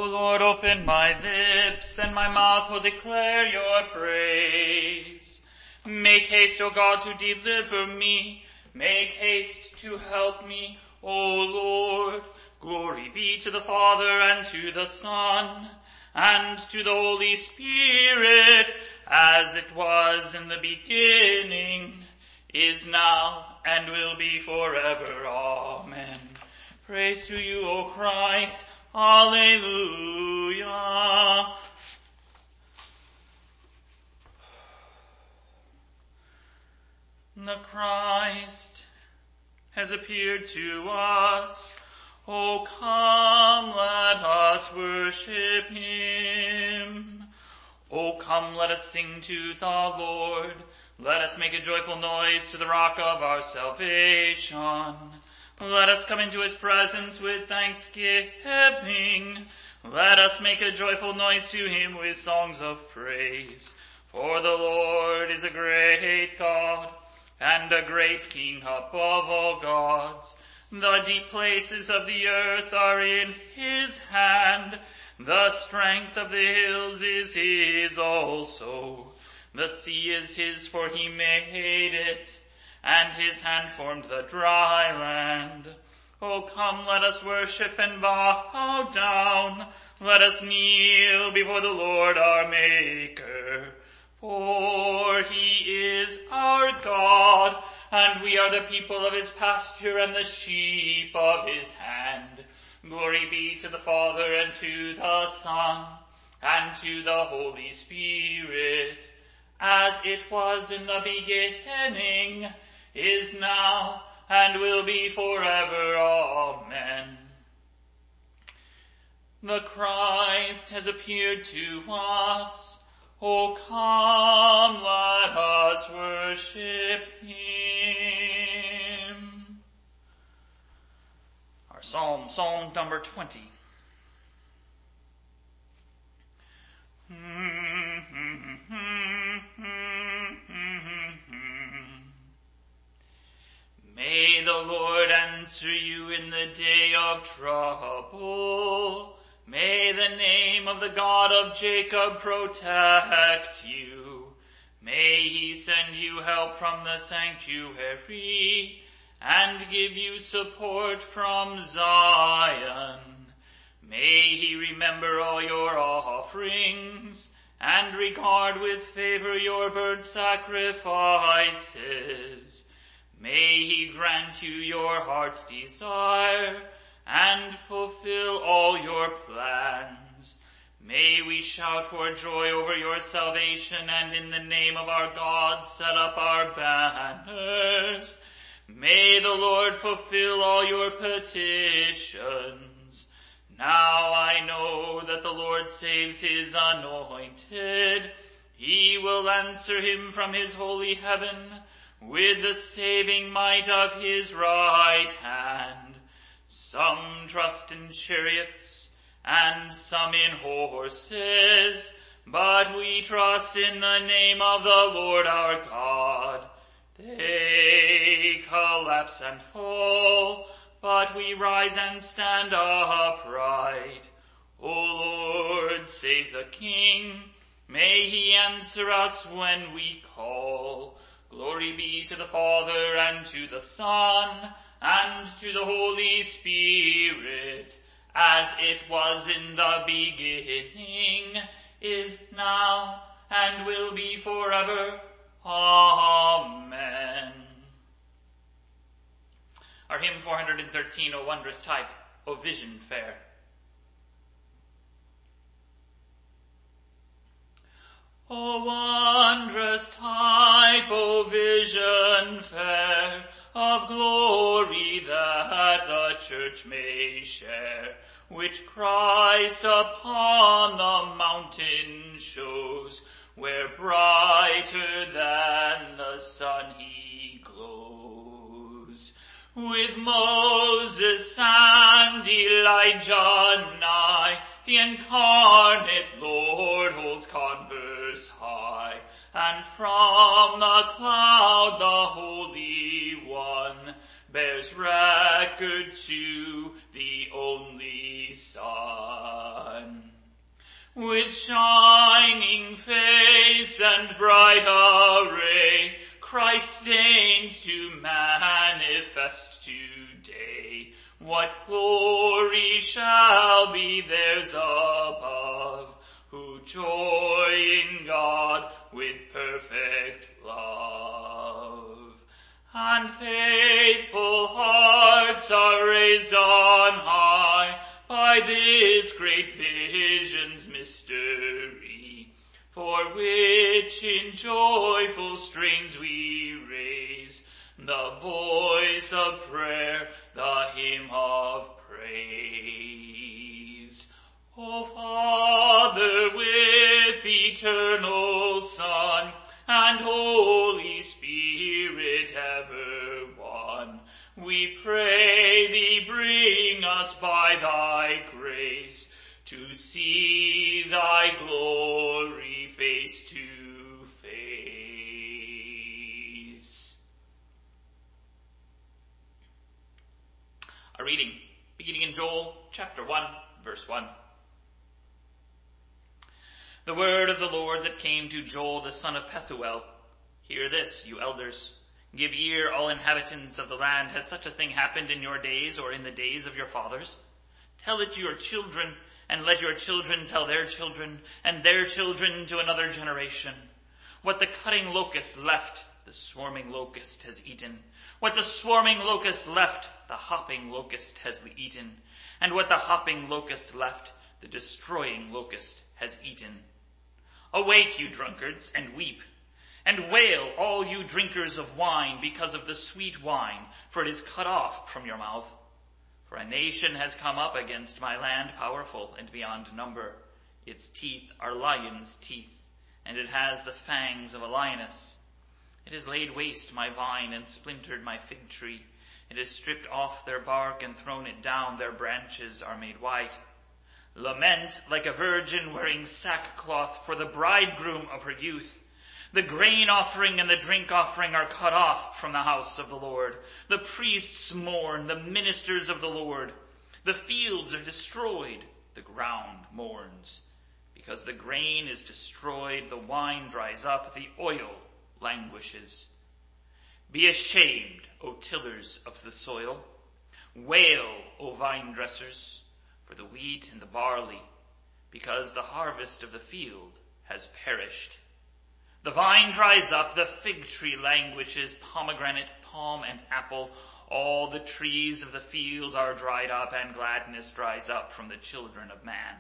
Lord, open my lips, and my mouth will declare your praise. Make haste, O God, to deliver me. Make haste to help me, O Lord. Glory be to the Father, and to the Son, and to the Holy Spirit, as it was in the beginning, is now, and will be forever. Amen. Praise to you, O Christ. Alleluia. The Christ has appeared to us. O come, let us worship him. O come, let us sing to the Lord. Let us make a joyful noise to the rock of our salvation. Let us come into his presence with thanksgiving. Let us make a joyful noise to him with songs of praise. For the Lord is a great God, and a great King above all gods. The deep places of the earth are in his hand. The strength of the hills is his also. The sea is his, for he made it, and his hand formed the dry land. O come, let us worship and bow down. Let us kneel before the Lord our Maker. For he is our God, and we are the people of his pasture and the sheep of his hand. Glory be to the Father, and to the Son, and to the Holy Spirit, as it was in the beginning, is now, and will be forever. Amen. The Christ has appeared to us. O come, let us worship him. Our Psalm number 20. May the Lord answer you in the day of trouble. May the name of the God of Jacob protect you. May he send you help from the sanctuary, and give you support from Zion. May he remember all your offerings, and regard with favor your burnt sacrifices. May he grant you your heart's desire, and fulfill all your plans. May we shout for joy over your salvation, and in the name of our God set up our banners. May the Lord fulfill all your petitions. Now I know that the Lord saves his anointed. He will answer him from his holy heaven with the saving might of his right hand. Some trust in chariots, and some in horses, but we trust in the name of the Lord our God. They collapse and fall, but we rise and stand upright. O Lord, save the King. May he answer us when we call. Glory be to the Father, and to the Son, and to the Holy Spirit, as it was in the beginning, is now, and will be forever. Amen. Our hymn 413, O wondrous type, O vision fair. O wondrous type, O vision fair, of glory that the church may share, which Christ upon the mountain shows, where brighter than the sun he glows. With Moses and Elijah nigh, the incarnate Lord holds converse high, and from the cloud the Holy One bears record to the only Son. With shining face and bright array, Christ deigns to manifest today. What glory shall be theirs above, who joy in God with perfect love. And faithful hearts are raised on high by this great vision's mystery, for which in joyful strains we raise the voice of prayer, the hymn of praise. O Father, with eternal Son and Holy Spirit ever one, we pray thee, bring us by thy grace to see thy glory face to face. A reading beginning in Joel chapter 1, verse 1. The word of the Lord that came to Joel the son of Pethuel. Hear this, you elders. Give ear, all inhabitants of the land. Has such a thing happened in your days or in the days of your fathers? Tell it to your children, and let your children tell their children, and their children to another generation. What the cutting locust left, the swarming locust has eaten. What the swarming locust left, the hopping locust has eaten. And what the hopping locust left, the destroying locust has eaten. Awake, you drunkards, and weep, and wail, all you drinkers of wine, because of the sweet wine, for it is cut off from your mouth. For a nation has come up against my land, powerful and beyond number. Its teeth are lion's teeth, and it has the fangs of a lioness. It has laid waste my vine and splintered my fig tree. It has stripped off their bark and thrown it down. Their branches are made white. Lament like a virgin wearing sackcloth for the bridegroom of her youth. The grain offering and the drink offering are cut off from the house of the Lord. The priests mourn, the ministers of the Lord. The fields are destroyed, the ground mourns. Because the grain is destroyed, the wine dries up, the oil languishes. Be ashamed, O tillers of the soil. Wail, O vine dressers, for the wheat and the barley, because the harvest of the field has perished. The vine dries up, the fig tree languishes, pomegranate, palm, and apple. All the trees of the field are dried up, and gladness dries up from the children of man.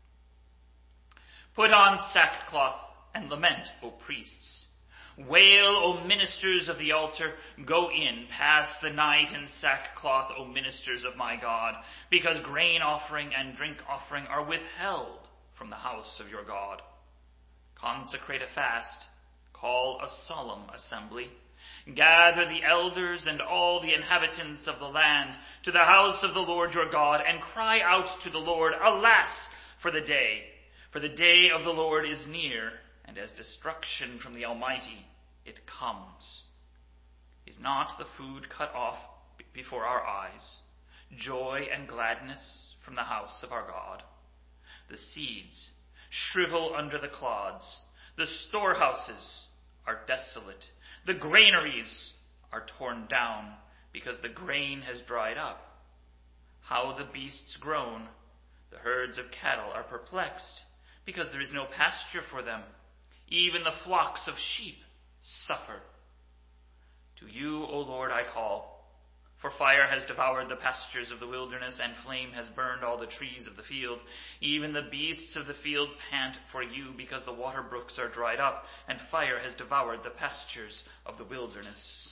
Put on sackcloth and lament, O priests. Wail, O ministers of the altar. Go in, pass the night in sackcloth, O ministers of my God, because grain offering and drink offering are withheld from the house of your God. Consecrate a fast. Call a solemn assembly. Gather the elders and all the inhabitants of the land to the house of the Lord your God, and cry out to the Lord, Alas for the day! For the day of the Lord is near, and as destruction from the Almighty it comes. Is not the food cut off before our eyes, joy and gladness from the house of our God? The seeds shrivel under the clods, the storehouses are desolate, the granaries are torn down, because the grain has dried up. How the beasts groan, the herds of cattle are perplexed, because there is no pasture for them. Even the flocks of sheep suffer. To you, O Lord, I call, for fire has devoured the pastures of the wilderness, and flame has burned all the trees of the field. Even the beasts of the field pant for you, because the water brooks are dried up, and fire has devoured the pastures of the wilderness.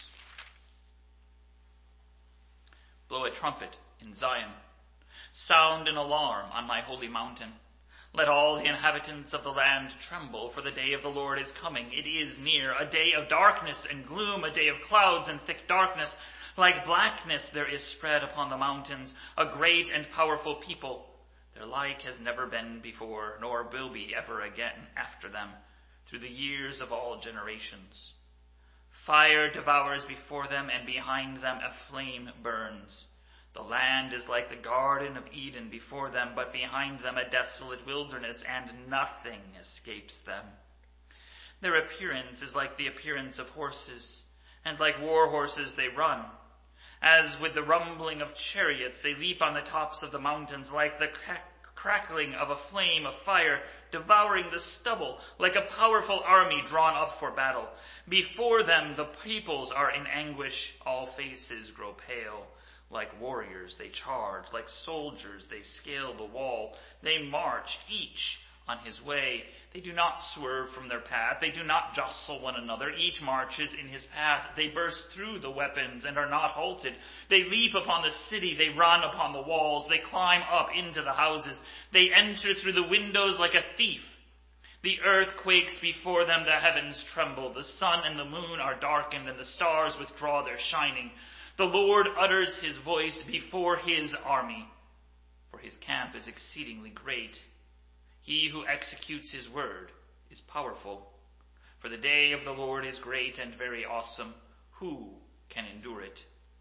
Blow a trumpet in Zion. Sound an alarm on my holy mountain. Let all the inhabitants of the land tremble, for the day of the Lord is coming. It is near, a day of darkness and gloom, a day of clouds and thick darkness. Like blackness there is spread upon the mountains a great and powerful people. Their like has never been before, nor will be ever again after them, through the years of all generations. Fire devours before them, and behind them a flame burns. The land is like the Garden of Eden before them, but behind them a desolate wilderness, and nothing escapes them. Their appearance is like the appearance of horses, and like war horses they run. As with the rumbling of chariots, they leap on the tops of the mountains, like the crackling of a flame of fire, devouring the stubble, like a powerful army drawn up for battle. Before them the peoples are in anguish, all faces grow pale. Like warriors they charge, like soldiers they scale the wall. They march, each on his way. They do not swerve from their path. They do not jostle one another. Each marches in his path. They burst through the weapons and are not halted. They leap upon the city. They run upon the walls. They climb up into the houses. They enter through the windows like a thief. The earth quakes before them. The heavens tremble. The sun and the moon are darkened, and the stars withdraw their shining. The Lord utters his voice before his army, for his camp is exceedingly great. He who executes his word is powerful. For the day of the Lord is great and very awesome. Who can endure it?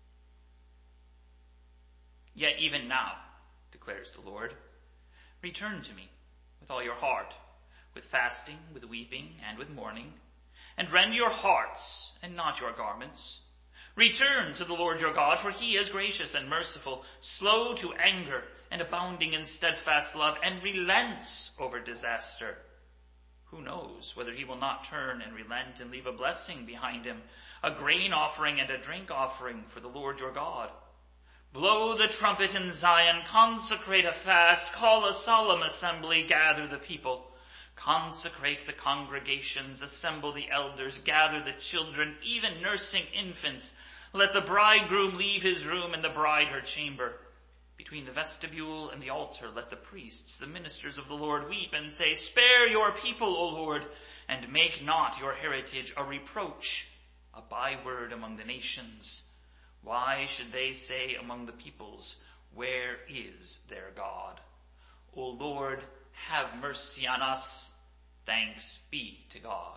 Yet even now, declares the Lord, return to me with all your heart, with fasting, with weeping, and with mourning, and rend your hearts and not your garments. Return to the Lord your God, for he is gracious and merciful, slow to anger, and abounding in steadfast love, and relents over disaster. Who knows whether he will not turn and relent and leave a blessing behind him, a grain offering and a drink offering for the Lord your God. Blow the trumpet in Zion, consecrate a fast, call a solemn assembly, gather the people. Consecrate the congregations, assemble the elders, gather the children, even nursing infants. Let the bridegroom leave his room and the bride her chamber. Between the vestibule and the altar, let the priests, the ministers of the Lord, weep and say, spare your people, O Lord, and make not your heritage a reproach, a byword among the nations. Why should they say among the peoples, where is their God? O Lord, have mercy on us. Thanks be to God.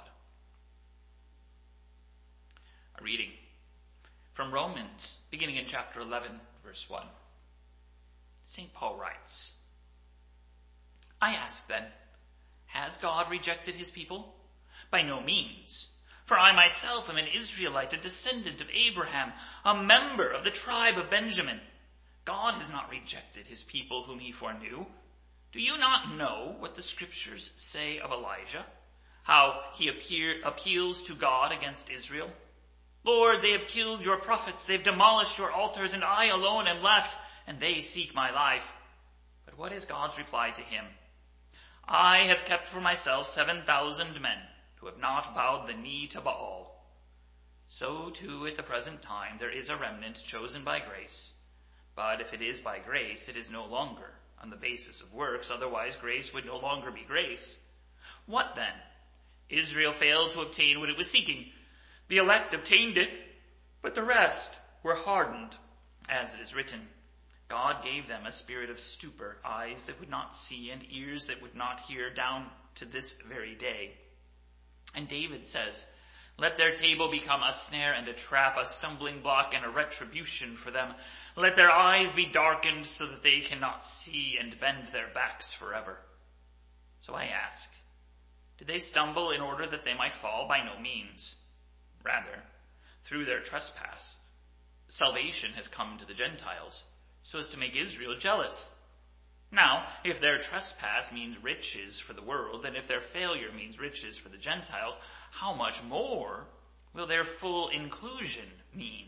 A reading from Romans, beginning in chapter 11, verse 1. St. Paul writes, I ask then, has God rejected his people? By no means. For I myself am an Israelite, a descendant of Abraham, a member of the tribe of Benjamin. God has not rejected his people whom he foreknew. Do you not know what the scriptures say of Elijah? How he appeals to God against Israel? Lord, they have killed your prophets, they have demolished your altars, and I alone am left, and they seek my life. But what is God's reply to him? I have kept for myself 7,000 men who have not bowed the knee to Baal. So too at the present time there is a remnant chosen by grace. But if it is by grace, it is no longer on the basis of works, otherwise grace would no longer be grace. What then? Israel failed to obtain what it was seeking. The elect obtained it, but the rest were hardened, as it is written. God gave them a spirit of stupor, eyes that would not see and ears that would not hear, down to this very day. And David says, let their table become a snare and a trap, a stumbling block and a retribution for them. Let their eyes be darkened so that they cannot see, and bend their backs forever. So I ask, did they stumble in order that they might fall? By no means. Rather, through their trespass, salvation has come to the Gentiles, so as to make Israel jealous. Now, if their trespass means riches for the world, and if their failure means riches for the Gentiles, how much more will their full inclusion mean?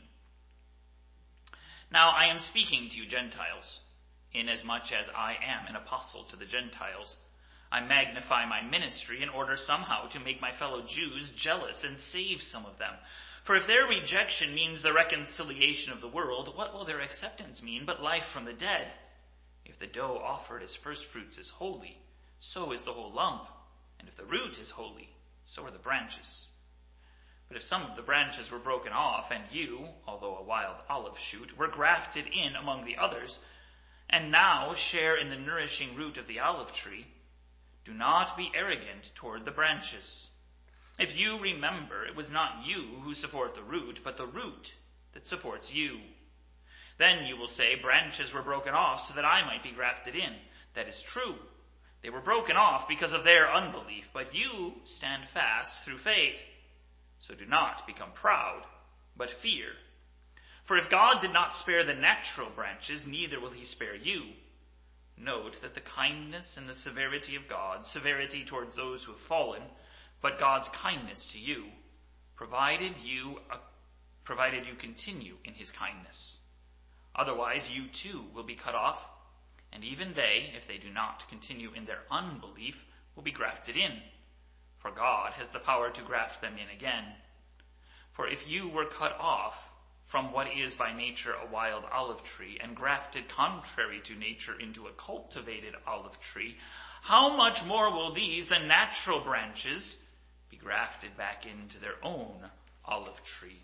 Now I am speaking to you Gentiles, inasmuch as I am an apostle to the Gentiles. I magnify my ministry in order somehow to make my fellow Jews jealous and save some of them. For if their rejection means the reconciliation of the world, what will their acceptance mean but life from the dead? If the dough offered as firstfruits is holy, so is the whole lump. And if the root is holy, so are the branches. But if some of the branches were broken off, and you, although a wild olive shoot, were grafted in among the others, and now share in the nourishing root of the olive tree, do not be arrogant toward the branches. If you remember, it was not you who support the root, but the root that supports you. Then you will say, branches were broken off so that I might be grafted in. That is true. They were broken off because of their unbelief, but you stand fast through faith. So do not become proud, but fear. For if God did not spare the natural branches, neither will he spare you. Note that the kindness and the severity of God, severity towards those who have fallen, but God's kindness to you, provided you continue in his kindness. Otherwise you too will be cut off, and even they, if they do not continue in their unbelief, will be grafted in. For God has the power to graft them in again. For if you were cut off from what is by nature a wild olive tree, and grafted contrary to nature into a cultivated olive tree, how much more will these, the natural branches, be grafted back into their own olive tree?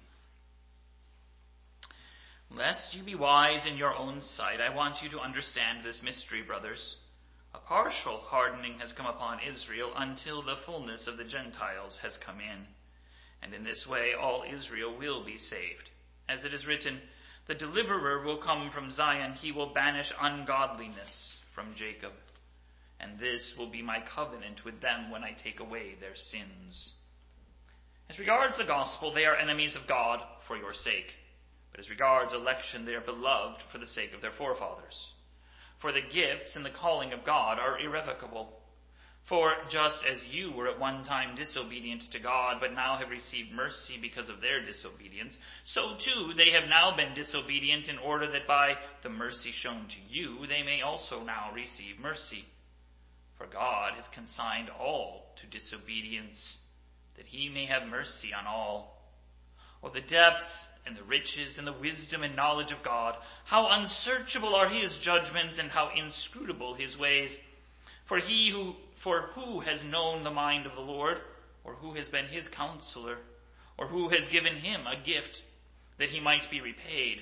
Lest you be wise in your own sight, I want you to understand this mystery, brothers. A partial hardening has come upon Israel until the fullness of the Gentiles has come in. And in this way all Israel will be saved. As it is written, the deliverer will come from Zion, he will banish ungodliness from Jacob. And this will be my covenant with them when I take away their sins. As regards the gospel, they are enemies of God for your sake. But as regards election, they are beloved for the sake of their forefathers. For the gifts and the calling of God are irrevocable. For just as you were at one time disobedient to God, but now have received mercy because of their disobedience, so too they have now been disobedient in order that by the mercy shown to you, they may also now receive mercy. For God has consigned all to disobedience, that he may have mercy on all. Oh, the depths and the riches and the wisdom and knowledge of God, how unsearchable are his judgments and how inscrutable his ways. For who has known the mind of the Lord, or who has been his counselor, or who has given him a gift that he might be repaid?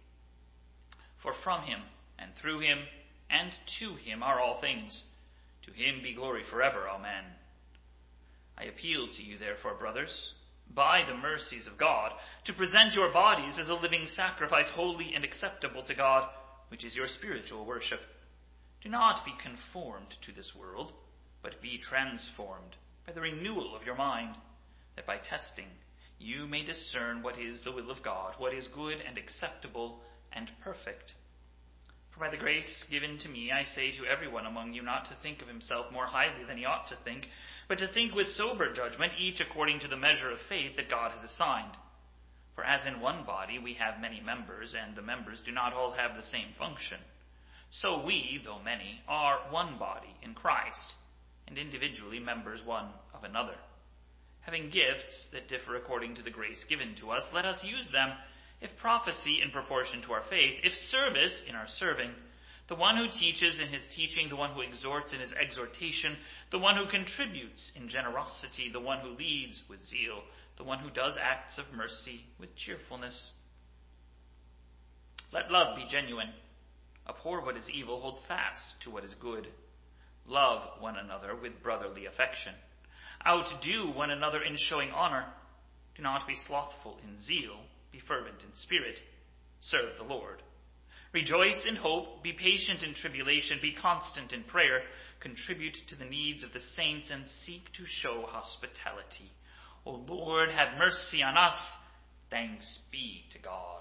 For from him, and through him, and to him are all things. To him be glory forever. Amen. I appeal to you, therefore, brothers, by the mercies of God, to present your bodies as a living sacrifice, holy and acceptable to God, which is your spiritual worship. Do not be conformed to this world, but be transformed by the renewal of your mind, that by testing you may discern what is the will of God, what is good and acceptable and perfect. For by the grace given to me, I say to everyone among you not to think of himself more highly than he ought to think, but to think with sober judgment, each according to the measure of faith that God has assigned. For as in one body we have many members, and the members do not all have the same function, so we, though many, are one body in Christ, and individually members one of another. Having gifts that differ according to the grace given to us, let us use them. If prophecy, in proportion to our faith; if service, in our serving; the one who teaches in his teaching; the one who exhorts in his exhortation; the one who contributes in generosity; the one who leads with zeal; the one who does acts of mercy with cheerfulness. Let love be genuine. Abhor what is evil, hold fast to what is good. Love one another with brotherly affection. Outdo one another in showing honor. Do not be slothful in zeal. Be fervent in spirit. Serve the Lord. Rejoice in hope. Be patient in tribulation. Be constant in prayer. Contribute to the needs of the saints and seek to show hospitality. O Lord, have mercy on us. Thanks be to God.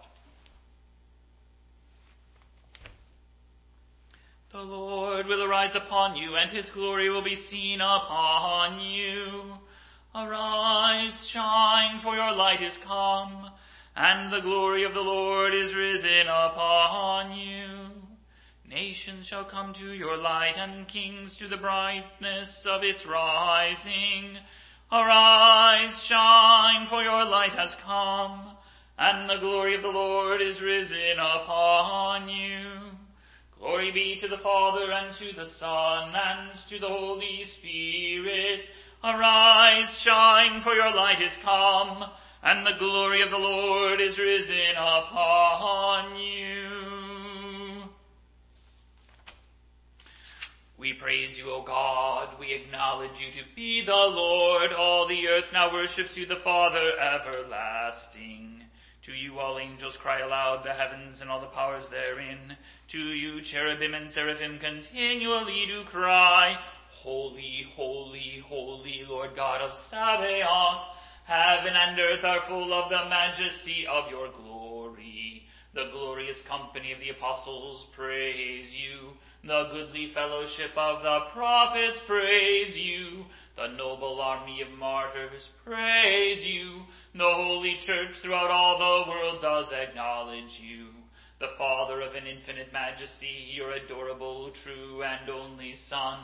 The Lord will arise upon you, and his glory will be seen upon you. Arise, shine, for your light is come, and the glory of the Lord is risen upon you. Nations shall come to your light, and kings to the brightness of its rising. Arise, shine, for your light has come, and the glory of the Lord is risen upon you. Glory be to the Father, and to the Son, and to the Holy Spirit. Arise, shine, for your light is come, and the glory of the Lord is risen upon you. We praise you, O God. We acknowledge you to be the Lord. All the earth now worships you, the Father everlasting. To you all angels cry aloud, the heavens and all the powers therein. To you cherubim and seraphim continually do cry, Holy, holy, holy, Lord God of Sabaoth. Heaven and earth are full of the majesty of your glory. The glorious company of the apostles praise you. The goodly fellowship of the prophets praise you. The noble army of martyrs praise you. The holy church throughout all the world does acknowledge you. The Father of an infinite majesty, your adorable, true, and only Son.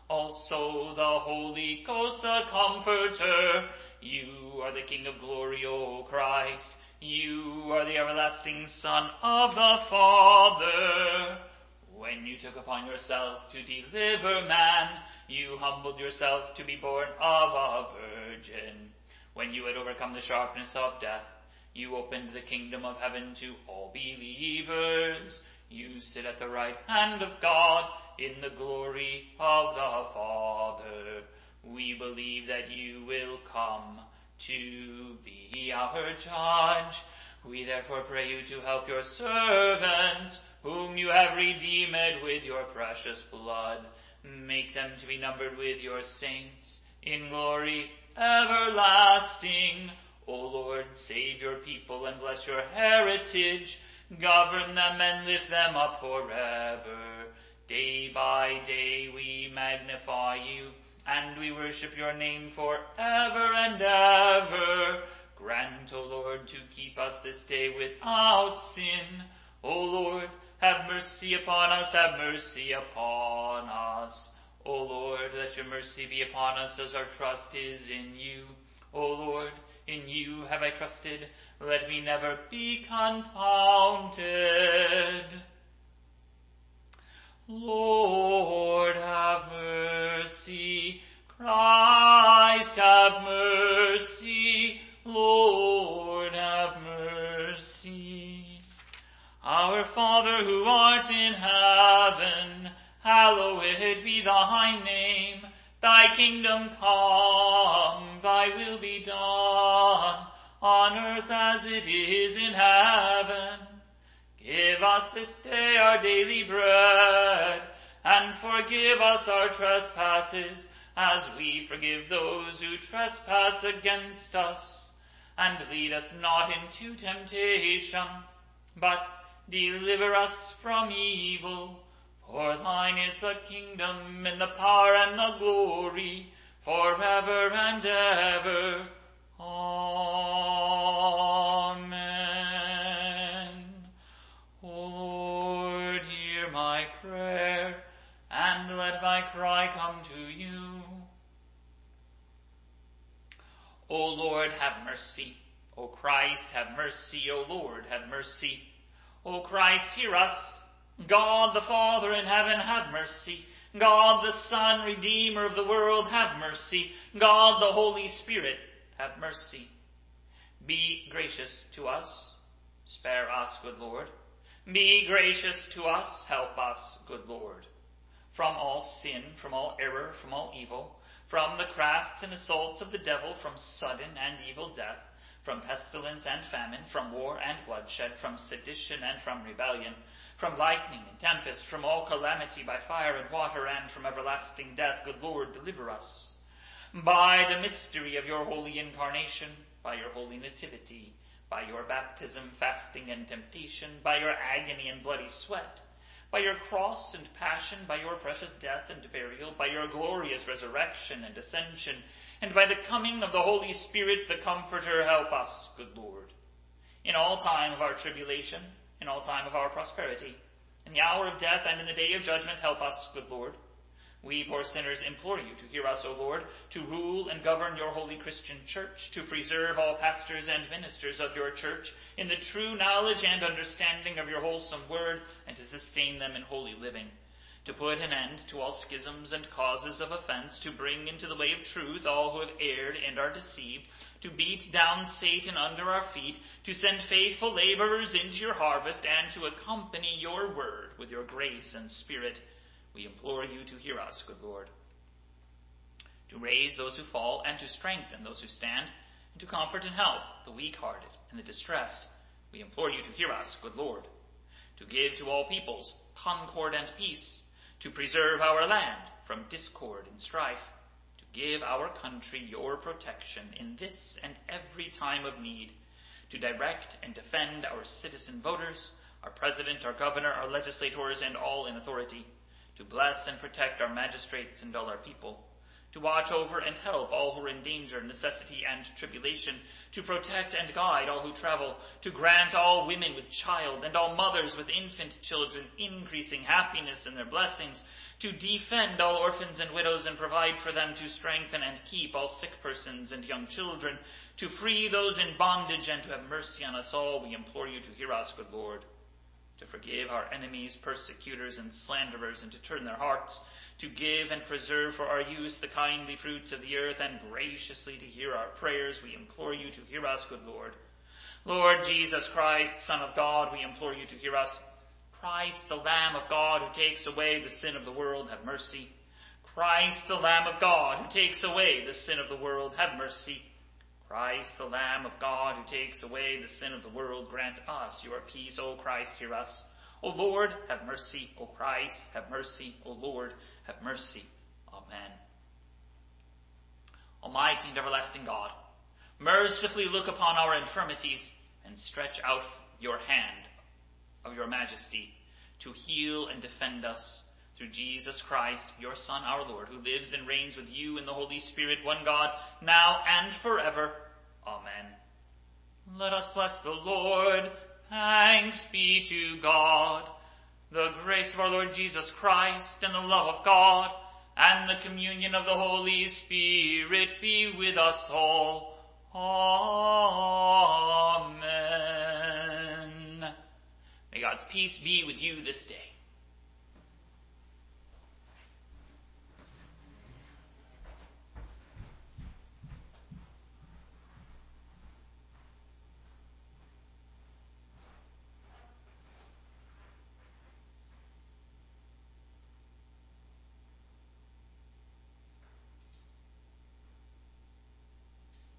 Also the Holy Ghost, the Comforter. You are the King of glory, O Christ. You are the everlasting Son of the Father. When you took upon yourself to deliver man, you humbled yourself to be born of a virgin. When you had overcome the sharpness of death, you opened the kingdom of heaven to all believers. You sit at the right hand of God in the glory of the Father. We believe that you will come to be our judge. We therefore pray you to help your servants, whom you have redeemed with your precious blood. Make them to be numbered with your saints in glory everlasting. O Lord, save your people and bless your heritage. Govern them and lift them up forever. Day by day we magnify you, and we worship your name forever and ever. Grant, O Lord, to keep us this day without sin. O Lord, have mercy upon us, have mercy upon us. O Lord, let your mercy be upon us as our trust is in you. O Lord, in you have I trusted. Let me never be confounded. Lord, have mercy. Christ, have mercy. Lord, have mercy. Our Father who art in heaven, hallowed be thy name. Thy kingdom come, thy will be done, on earth as it is in heaven. Give us this day our daily bread, and forgive us our trespasses, as we forgive those who trespass against us. And lead us not into temptation, but deliver us from evil. For thine is the kingdom, and the power, and the glory, forever and ever. Amen. O Lord, hear my prayer, and let my cry come to you. O Lord, have mercy. O Christ, have mercy. O Lord, have mercy. O Christ, hear us. God the Father in heaven, have mercy. God the Son, Redeemer of the world, have mercy. God the Holy Spirit, have mercy. Be gracious to us. Spare us, good Lord. Be gracious to us. Help us, good Lord. From all sin, from all error, from all evil, from the crafts and assaults of the devil, from sudden and evil death, from pestilence and famine, from war and bloodshed, from sedition and from rebellion, from lightning and tempest, from all calamity by fire and water, and from everlasting death, good Lord, deliver us. By the mystery of your holy incarnation, by your holy nativity, by your baptism, fasting, and temptation, by your agony and bloody sweat, by your cross and passion, by your precious death and burial, by your glorious resurrection and ascension, and by the coming of the Holy Spirit, the Comforter, help us, good Lord. In all time of our tribulation, in all time of our prosperity, in the hour of death and in the day of judgment, help us, good Lord. We poor sinners implore you to hear us, O Lord, to rule and govern your holy Christian church, to preserve all pastors and ministers of your church in the true knowledge and understanding of your wholesome word, and to sustain them in holy living, to put an end to all schisms and causes of offense, to bring into the way of truth all who have erred and are deceived, to beat down Satan under our feet, to send faithful laborers into your harvest, and to accompany your word with your grace and spirit. We implore you to hear us, good Lord, to raise those who fall and to strengthen those who stand, and to comfort and help the weak-hearted and the distressed, we implore you to hear us, good Lord, to give to all peoples concord and peace, to preserve our land from discord and strife, to give our country your protection in this and every time of need, to direct and defend our citizen voters, our president, our governor, our legislators, and all in authority, to bless and protect our magistrates and all our people, to watch over and help all who are in danger, necessity, and tribulation, to protect and guide all who travel, to grant all women with child and all mothers with infant children increasing happiness in their blessings, to defend all orphans and widows and provide for them, to strengthen and keep all sick persons and young children, to free those in bondage and to have mercy on us all, we implore you to hear us, good Lord, to forgive our enemies, persecutors, and slanderers, and to turn their hearts, to give and preserve for our use the kindly fruits of the earth, and graciously to hear our prayers, we implore you to hear us, good Lord. Lord Jesus Christ, Son of God, we implore you to hear us. Christ, the Lamb of God, who takes away the sin of the world, have mercy. Christ, the Lamb of God, who takes away the sin of the world, have mercy. Christ, the Lamb of God, who takes away the sin of the world, grant us your peace. O Christ, hear us. O Lord, have mercy. O Christ, have mercy. O Lord, have mercy. Amen. Almighty and everlasting God, mercifully look upon our infirmities and stretch out your hand of your majesty to heal and defend us through Jesus Christ, your Son, our Lord, who lives and reigns with you in the Holy Spirit, one God, now and forever. Amen. Let us bless the Lord. Thanks be to God. The grace of our Lord Jesus Christ, and the love of God, and the communion of the Holy Spirit be with us all. Amen. May God's peace be with you this day.